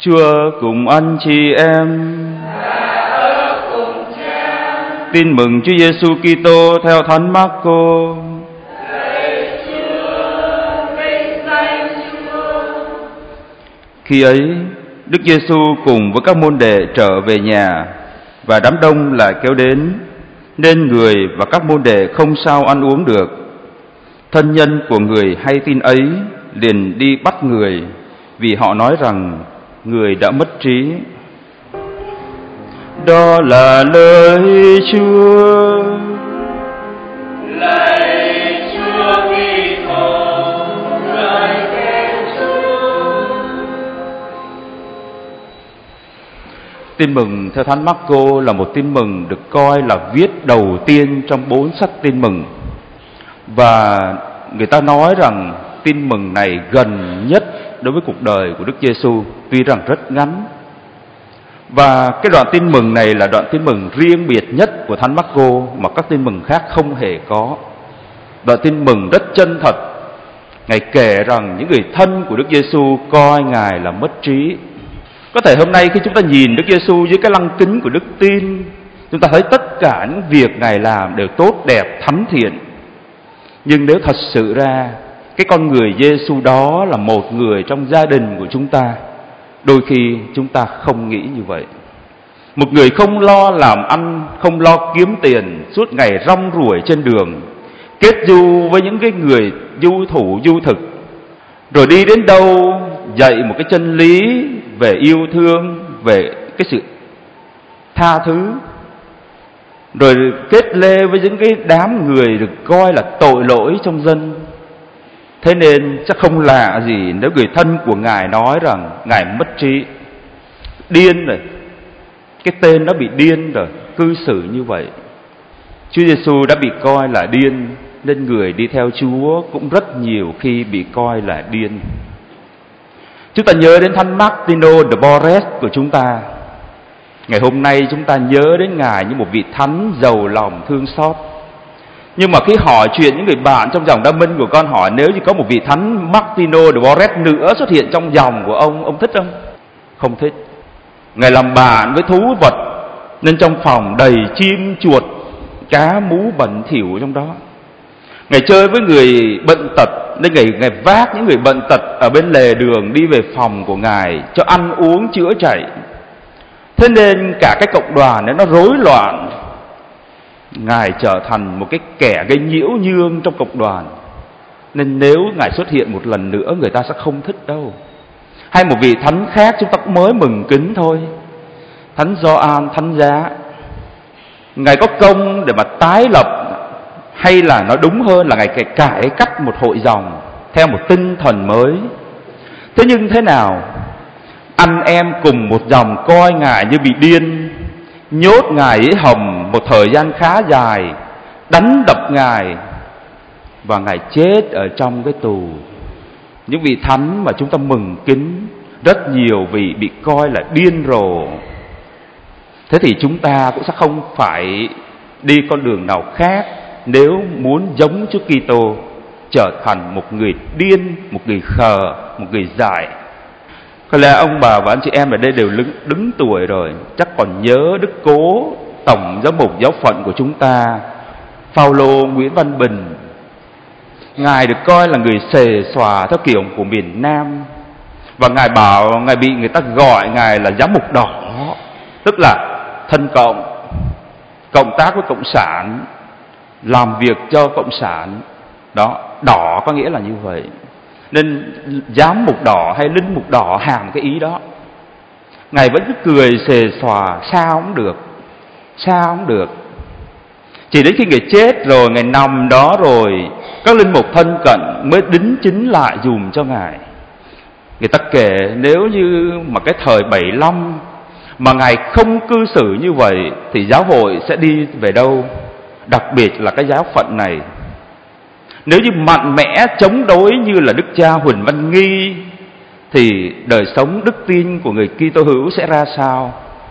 Chúa cùng anh chị em. Tin mừng Chúa Giêsu Kitô theo Thánh Mác-cô. Khi ấy, Đức Giêsu cùng với các môn đệ trở về nhà, và đám đông lại kéo đến, nên người và các môn đệ không sao ăn uống được. Thân nhân của người hay tin ấy liền đi bắt người, vì họ nói rằng người đã mất trí. Đó là lời Chúa. Lạy Chúa Kitô, ngợi khen Chúa. Tin mừng theo Thánh Mác-cô là một tin mừng được coi là viết đầu tiên trong 4 sách tin mừng. Và người ta nói rằng tin mừng này gần nhất đối với cuộc đời của Đức Giêsu, tuy rằng rất ngắn. Và cái đoạn tin mừng này là đoạn tin mừng riêng biệt nhất của Thánh Mác-cô mà các tin mừng khác không hề có. Đoạn tin mừng rất chân thật. Ngài kể rằng những người thân của Đức Giêsu coi Ngài là mất trí. Có thể hôm nay khi chúng ta nhìn Đức Giêsu dưới cái lăng kính của đức tin, chúng ta thấy tất cả những việc Ngài làm đều tốt đẹp, thánh thiện. Nhưng nếu thật sự ra cái con người Giêsu đó là một người trong gia đình của chúng ta, đôi khi chúng ta không nghĩ như vậy. Một người không lo làm ăn, không lo kiếm tiền, suốt ngày rong ruổi trên đường, kết du với những cái người du thủ du thực, rồi đi đến đâu dạy một cái chân lý về yêu thương, về cái sự tha thứ, rồi kết lê với những cái đám người được coi là tội lỗi trong dân. Thế nên chắc không lạ gì nếu người thân của Ngài nói rằng Ngài mất trí, điên rồi. Cái tên nó bị điên rồi, cư xử như vậy. Chúa Giêsu đã bị coi là điên, nên người đi theo Chúa cũng rất nhiều khi bị coi là điên. Chúng ta nhớ đến Thánh Martino de Porres của chúng ta. Ngày hôm nay chúng ta nhớ đến Ngài như một vị thánh giàu lòng thương xót. Nhưng mà khi hỏi chuyện những người bạn trong dòng Đa Minh của con, hỏi nếu như có một vị thánh Martino de Porres nữa xuất hiện trong dòng của ông thích không? Không thích. Ngài làm bạn với thú vật, nên trong phòng đầy chim chuột, cá mú bẩn thỉu trong đó. Ngài chơi với người bệnh tật, nên Ngài vác những người bệnh tật ở bên lề đường đi về phòng của Ngài cho ăn uống chữa chạy. Thế nên cả cái cộng đoàn ấy nó rối loạn. Ngài trở thành một cái kẻ gây nhiễu nhương trong cộng đoàn, nên nếu Ngài xuất hiện một lần nữa, người ta sẽ không thích đâu. Hay một vị thánh khác chúng ta cũng mới mừng kính thôi, Thánh Gioan Thánh Giá. Ngài có công để mà tái lập, hay là nói đúng hơn là Ngài cải cách một hội dòng theo một tinh thần mới. Thế nhưng thế nào? Anh em cùng một dòng coi Ngài như bị điên, nhốt Ngài dưới hầm một thời gian khá dài, đánh đập Ngài, và Ngài chết ở trong cái tù. Những vị thánh mà chúng ta mừng kính, rất nhiều vị bị coi là điên rồ. Thế thì chúng ta cũng sẽ không phải đi con đường nào khác nếu muốn giống Chúa Kitô, trở thành một người điên, một người khờ, một người dại. Có lẽ ông bà và anh chị em ở đây đều đứng tuổi rồi, chắc còn nhớ Đức Cố Tổng Giám mục Giáo phận của chúng ta, Phaolô Nguyễn Văn Bình. Ngài được coi là người xề xòa theo kiểu của miền Nam, và Ngài bảo Ngài bị người ta gọi Ngài là giám mục đỏ, tức là thân cộng tác với cộng sản, làm việc cho cộng sản. Đó, đỏ có nghĩa là như vậy. Nên giám mục đỏ hay linh mục đỏ hàm cái ý đó. Ngài vẫn cứ cười xề xòa, sao cũng được. Chỉ đến khi Ngài chết rồi, Ngài nằm đó rồi, các linh mục thân cận mới đính chính lại dùm cho Ngài. Người ta kể nếu như mà cái thời 75 mà Ngài không cư xử như vậy thì giáo hội sẽ đi về đâu? Đặc biệt là cái giáo phận này. Nếu như mạnh mẽ chống đối như là Đức cha Huỳnh Văn Nghi thì đời sống đức tin của người Kitô hữu sẽ ra sao?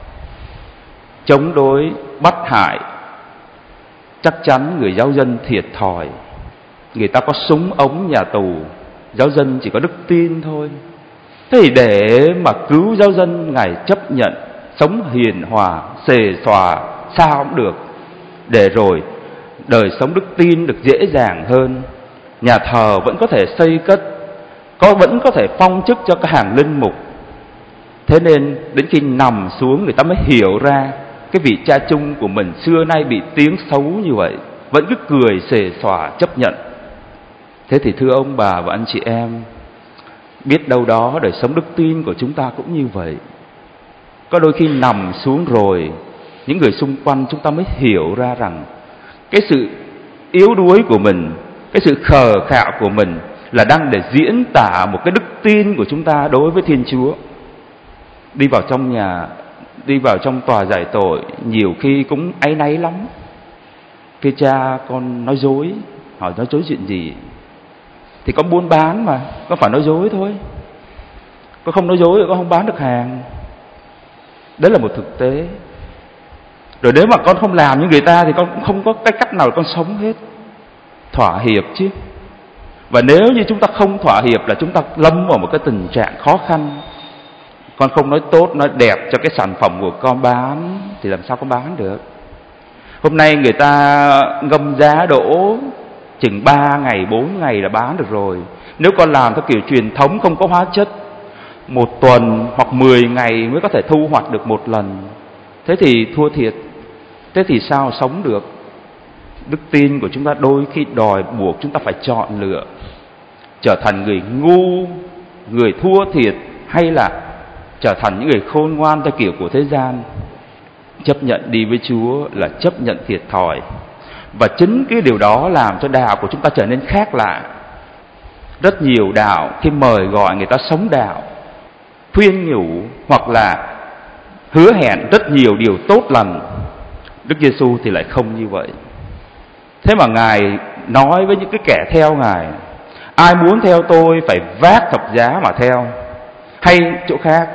Chống đối, bắt hại, chắc chắn người giáo dân thiệt thòi. Người ta có súng ống nhà tù, giáo dân chỉ có đức tin thôi. Thế thì để mà cứu giáo dân, Ngài chấp nhận sống hiền hòa, xề xòa sao cũng được, để rồi đời sống đức tin được dễ dàng hơn. Nhà thờ vẫn có thể xây cất, vẫn có thể phong chức cho các hàng linh mục. Thế nên đến khi nằm xuống người ta mới hiểu ra cái vị cha chung của mình xưa nay bị tiếng xấu như vậy, vẫn cứ cười xề xòa chấp nhận. Thế thì thưa ông bà và anh chị em, biết đâu đó đời sống đức tin của chúng ta cũng như vậy. Có đôi khi nằm xuống rồi, những người xung quanh chúng ta mới hiểu ra rằng cái sự yếu đuối của mình, cái sự khờ khạo của mình là đang để diễn tả một cái đức tin của chúng ta đối với Thiên Chúa. Đi vào trong nhà, đi vào trong tòa giải tội, nhiều khi cũng áy náy lắm. Thưa cha, con nói dối. Hỏi nói dối chuyện gì? Thì con buôn bán mà, con phải nói dối thôi. Con không nói dối thì con không bán được hàng. Đấy là một thực tế. Rồi nếu mà con không làm như người ta thì con cũng không có cái cách nào để con sống hết. Thỏa hiệp chứ. Và nếu như chúng ta không thỏa hiệp là chúng ta lâm vào một cái tình trạng khó khăn. Con không nói tốt, nói đẹp cho cái sản phẩm của con bán thì làm sao con bán được. Hôm nay người ta ngâm giá đỗ chừng 3 ngày, 4 ngày là bán được rồi. Nếu con làm theo kiểu truyền thống không có hóa chất, 1 tuần hoặc 10 ngày mới có thể thu hoạch được một lần. Thế thì thua thiệt. Thế thì sao sống được? Đức tin của chúng ta đôi khi đòi buộc chúng ta phải chọn lựa, trở thành người ngu, người thua thiệt, hay là trở thành những người khôn ngoan theo kiểu của thế gian. Chấp nhận đi với Chúa là chấp nhận thiệt thòi. Và chính cái điều đó làm cho đạo của chúng ta trở nên khác lạ. Rất nhiều đạo khi mời gọi người ta sống đạo, khuyên nhủ hoặc là hứa hẹn rất nhiều điều tốt lành, Đức Giêsu thì lại không như vậy. Thế mà Ngài nói với những cái kẻ theo Ngài: ai muốn theo tôi phải vác thập giá mà theo. Hay chỗ khác: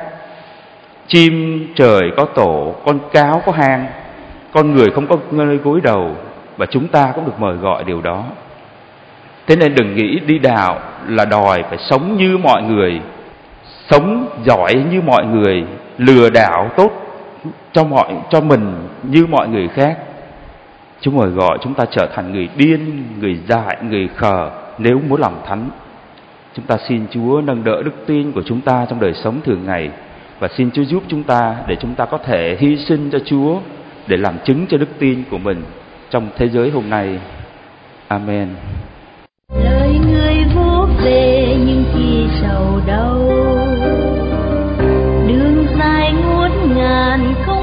chim trời có tổ, con cáo có hang, con người không có nơi gối đầu. Và chúng ta cũng được mời gọi điều đó. Thế nên đừng nghĩ đi đạo là đòi phải sống như mọi người, sống giỏi như mọi người, lừa đảo tốt cho mình như mọi người khác. Chúa mời gọi chúng ta trở thành người điên, người dại, người khờ nếu muốn làm thánh. Chúng ta xin Chúa nâng đỡ đức tin của chúng ta trong đời sống thường ngày, và xin Chúa giúp chúng ta để chúng ta có thể hy sinh cho Chúa để làm chứng cho đức tin của mình trong thế giới hôm nay. Amen. Lời người vô về nhưng khi sầu đau, đường dài ngút ngàn không